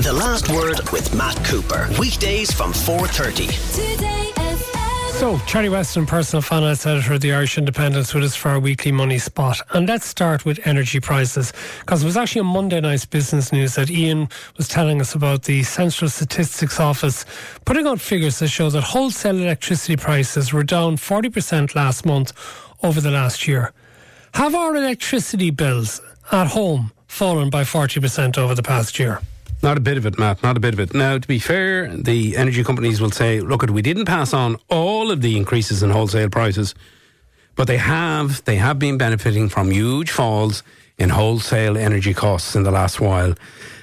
The Last Word with Matt Cooper. Weekdays from 4:30. Today FM. So, Charlie Weston, personal finance editor of the Irish Independent, with us for our weekly money spot. And let's start with energy prices, because it was actually on Monday night's business news that Ian was telling us about the Central Statistics Office putting out figures that show that wholesale electricity prices were down 40% last month over the last year. Have our electricity bills at home fallen by 40% over the past year? Not a bit of it, Matt, not a bit of it. Now, to be fair, the energy companies will say, look, we didn't pass on all of the increases in wholesale prices, but they have been benefiting from huge falls in wholesale energy costs in the last while.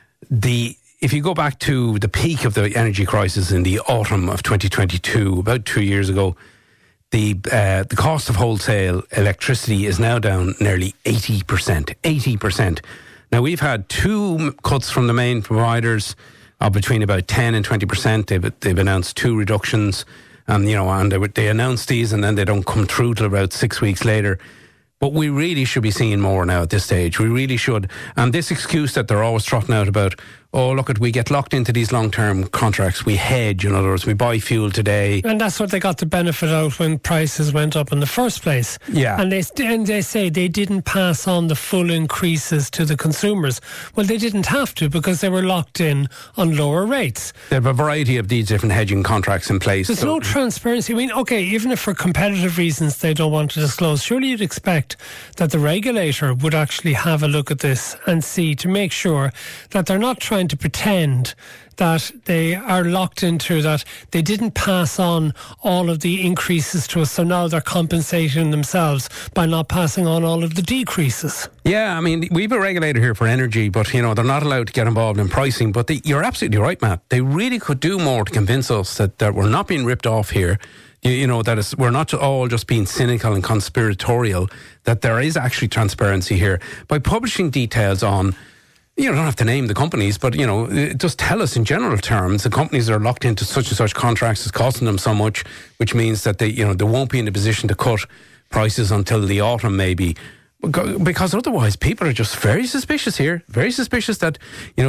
If you go back to the peak of the energy crisis in the autumn of 2022, about 2 years ago, the cost of wholesale electricity is now down nearly 80%. 80%. Now, we've had two cuts from the main providers of between about 10 and 20%. They've announced two reductions, and they announce these and then they don't come through till about 6 weeks later. But we really should be seeing more now at this stage. We really should. And this excuse that they're always trotting out about, we get locked into these long-term contracts. We hedge, in other words, we buy fuel today. And that's what they got the benefit out when prices went up in the first place. Yeah. And they say they didn't pass on the full increases to the consumers. Well, they didn't have to, because they were locked in on lower rates. They have a variety of these different hedging contracts in place. There's no transparency. I mean, okay, even if for competitive reasons they don't want to disclose, surely you'd expect that the regulator would actually have a look at this and see, to make sure that they're not trying to pretend that they are locked into that they didn't pass on all of the increases to us, so now they're compensating themselves by not passing on all of the decreases. Yeah, I mean, we have a regulator here for energy, but, they're not allowed to get involved in pricing. But you're absolutely right, Matt. They really could do more to convince us that we're not being ripped off here. That we're not all just being cynical and conspiratorial, that there is actually transparency here. By publishing details on, you don't have to name the companies, but, just tell us in general terms, the companies that are locked into such and such contracts is costing them so much, which means that they won't be in a position to cut prices until the autumn maybe. Because otherwise people are just very suspicious here. Very suspicious that,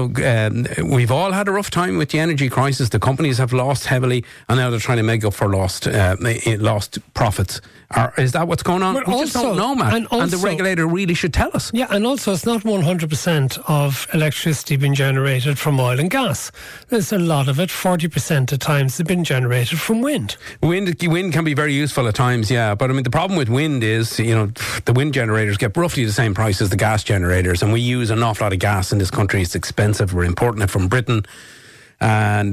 we've all had a rough time with the energy crisis. The companies have lost heavily, and now they're trying to make up for lost profits. Is that what's going on? But we just don't know, Matt. And the regulator really should tell us. Yeah, and also it's not 100% of electricity being generated from oil and gas. There's a lot of it, 40% at times, have been generated from wind. Wind can be very useful at times, yeah. But I mean, the problem with wind is, the wind generators get roughly the same price as the gas generators, and we use an awful lot of gas in this country. It's expensive. We're importing it from Britain. And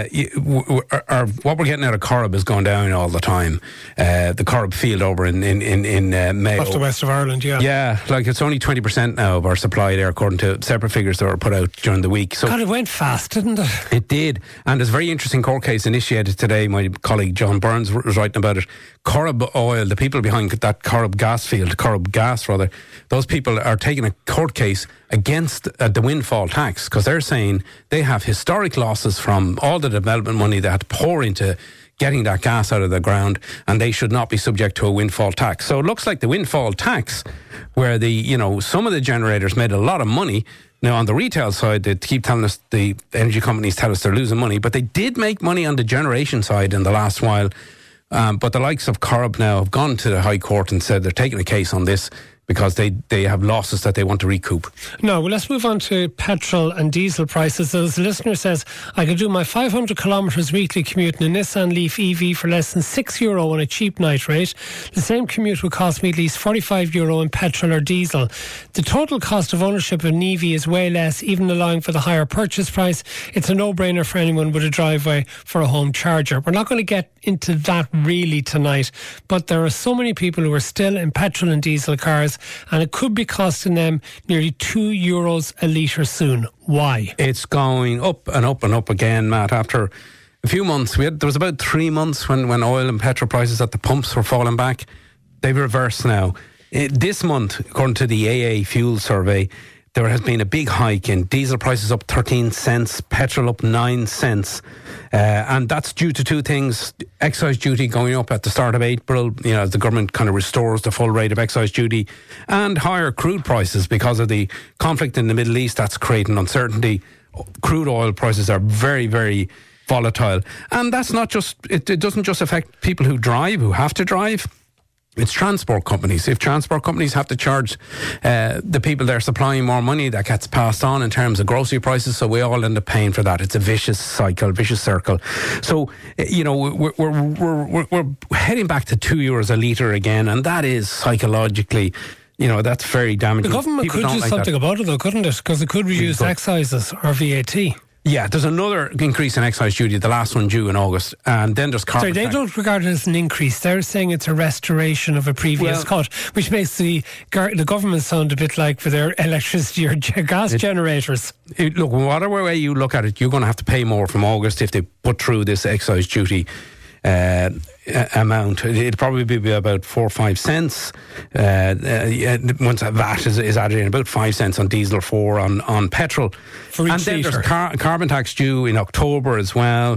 what we're getting out of Corrib is going down all the time. The Corrib field over in Mayo, off the west of Ireland, yeah. Yeah, it's only 20% now of our supply there, according to separate figures that were put out during the week. So God, it went fast, didn't it? It did. And there's a very interesting court case initiated today. My colleague John Burns was writing about it. Corrib Oil, the people behind that Corrib gas field, Corrib Gas rather, those people are taking a court case against the windfall tax, because they're saying they have historic losses from all the development money they had to pour into getting that gas out of the ground, and they should not be subject to a windfall tax. So it looks like the windfall tax, where some of the generators made a lot of money. Now, on the retail side, they keep telling us, the energy companies tell us they're losing money, but they did make money on the generation side in the last while. But the likes of Corrib now have gone to the High Court and said they're taking a case on this, because they have losses that they want to recoup. No, well, let's move on to petrol and diesel prices. As the listener says, I could do my 500 kilometres weekly commute in a Nissan Leaf EV for less than €6 on a cheap night rate. The same commute would cost me at least €45 in petrol or diesel. The total cost of ownership of an EV is way less, even allowing for the higher purchase price. It's a no-brainer for anyone with a driveway for a home charger. We're not going to get into that really tonight, but there are so many people who are still in petrol and diesel cars, and it could be costing them nearly €2 a litre soon. Why? It's going up and up and up again, Matt. After a few months, there was about 3 months when oil and petrol prices at the pumps were falling back. They've reversed now. This month, according to the AA Fuel Survey, there has been a big hike in diesel prices, up 13 cents, petrol up 9 cents. And that's due to two things: excise duty going up at the start of April, as the government kind of restores the full rate of excise duty, and higher crude prices because of the conflict in the Middle East. That's creating uncertainty. crude oil prices are very, very volatile. And that's not just, it doesn't just affect people who have to drive. It's transport companies. If transport companies have to charge the people they're supplying more money, that gets passed on in terms of grocery prices, so we all end up paying for that. It's a vicious cycle, vicious circle. So, we're heading back to €2 a litre again, and that is psychologically, that's very damaging. The government could do something about it, though, couldn't it? Because it could reduce excises or VAT. Yeah, there's another increase in excise duty, the last one due in August, and then there's carbon tax. They don't regard it as an increase. They're saying it's a restoration of a previous cut, which makes the government sound a bit like for their electricity or gas generators. Look, whatever way you look at it, you're going to have to pay more from August if they put through this excise duty amount. It'll probably be about 4 or 5 cents once that VAT is added in, about 5 cents on diesel, 4 on petrol. For each and then litre. There's carbon tax due in October as well.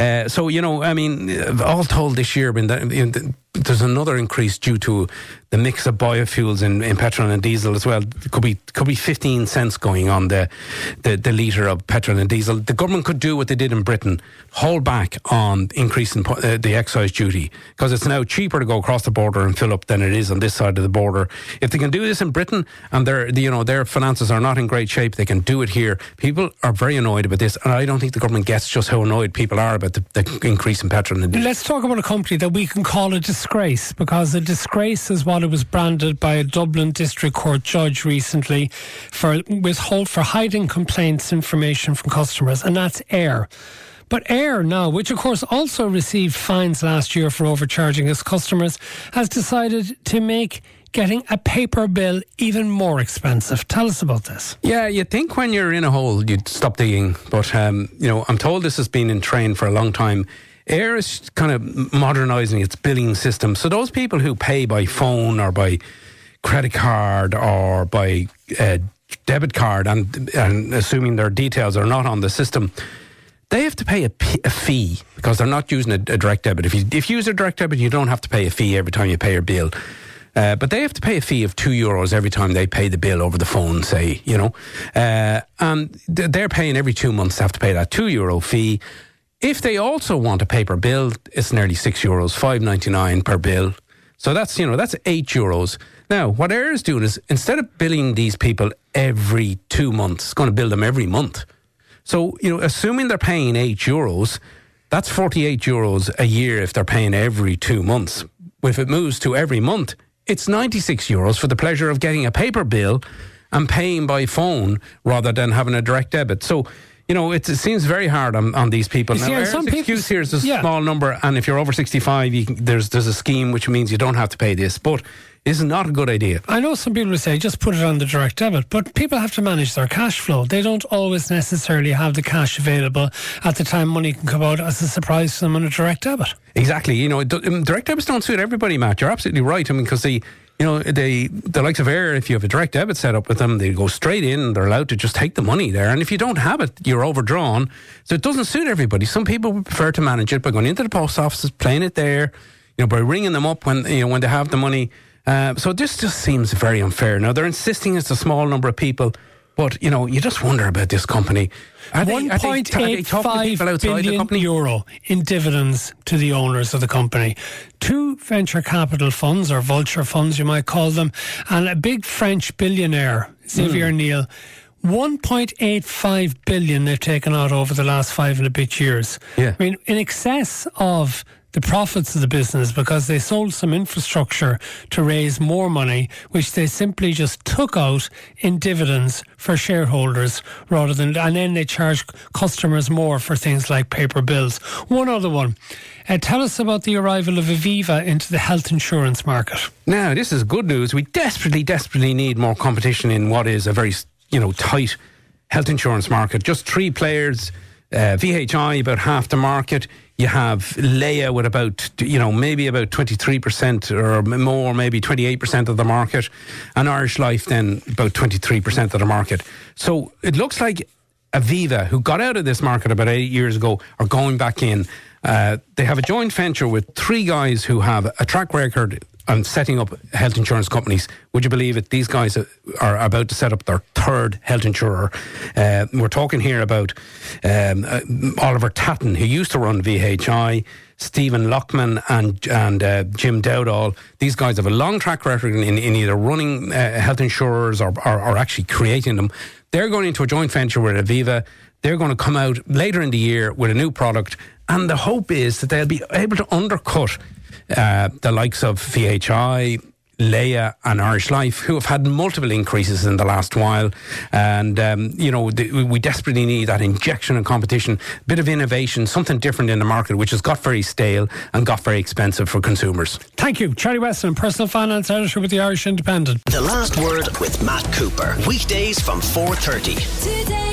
All told this year, there's another increase due to the mix of biofuels in petrol and diesel as well. It could be 15 cents going on the litre of petrol and diesel. The government could do what they did in Britain, hold back on increasing the excise duty, because it's now cheaper to go across the border and fill up than it is on this side of the border. If they can do this in Britain and their finances are not in great shape, they can do it here. People are very annoyed about this, and I don't think the government gets just how annoyed people are about the increase in petrol and diesel. Let's talk about a company that we can call a disgrace, because a disgrace is what it was branded by a Dublin District Court judge recently for hiding complaints information from customers, and that's Air. But Air now, which of course also received fines last year for overcharging its customers, has decided to make getting a paper bill even more expensive. Tell us about this. Yeah, you'd think when you're in a hole you'd stop digging, but I'm told this has been in train for a long time. Air is kind of modernising its billing system. So those people who pay by phone or by credit card or by debit card, and assuming their details are not on the system, they have to pay a fee because they're not using a direct debit. If you use a direct debit, you don't have to pay a fee every time you pay your bill. But they have to pay a fee of €2 every time they pay the bill over the phone, say, and they're paying every 2 months to have to pay that €2 fee. If they also want a paper bill, it's nearly €6, $5.99 per bill. So that's €8. Now, what Air is doing is, instead of billing these people every 2 months, it's going to bill them every month. So, assuming they're paying €8, that's €48 a year if they're paying every 2 months. If it moves to every month, it's €96 for the pleasure of getting a paper bill and paying by phone rather than having a direct debit. So, it seems very hard on these people. Now, Air's excuse here is a small number, and if you're over 65, there's a scheme which means you don't have to pay this, but it's not a good idea. I know some people would say just put it on the direct debit, but people have to manage their cash flow. They don't always necessarily have the cash available at the time money can come out as a surprise to them on a direct debit. Exactly. Direct debits don't suit everybody, Matt. You're absolutely right. Because the likes of Air, if you have a direct debit set up with them, they go straight in, they're allowed to just take the money there. And if you don't have it, you're overdrawn. So it doesn't suit everybody. Some people would prefer to manage it by going into the post offices, playing it there, by ringing them up when they have the money. So this just seems very unfair. Now, they're insisting it's a small number of people, but, you just wonder about this company. €1.85 billion in dividends to the owners of the company. 2 venture capital funds, or vulture funds you might call them, and a big French billionaire, Xavier Niel. 1.85 billion they've taken out over the last 5 and a bit years. Yeah. I mean, in excess of the profits of the business, because they sold some infrastructure to raise more money, which they simply just took out in dividends for shareholders and then they charge customers more for things like paper bills. One other one. Tell us about the arrival of Aviva into the health insurance market. Now, this is good news. We desperately need more competition in what is a very, tight health insurance market. Just 3 players. VHI, about half the market. You have Leia with about, maybe about 23% or more, maybe 28% of the market. And Irish Life then about 23% of the market. So it looks like Aviva, who got out of this market about 8 years ago, are going back in. They have a joint venture with 3 guys who have a track record on setting up health insurance companies. Would you believe it? These guys are about to set up their third health insurer. We're talking here about Oliver Tatton, who used to run VHI, Stephen Lockman and Jim Dowdall. These guys have a long track record in either running health insurers or actually creating them. They're going into a joint venture with Aviva. They're going to come out later in the year with a new product, and the hope is that they'll be able to undercut the likes of VHI, Leia and Irish Life, who have had multiple increases in the last while. And, we desperately need that injection and competition, a bit of innovation, something different in the market, which has got very stale and got very expensive for consumers. Thank you. Charlie Weston, Personal Finance Editor with the Irish Independent. The Last Word with Matt Cooper. Weekdays from 4:30. Today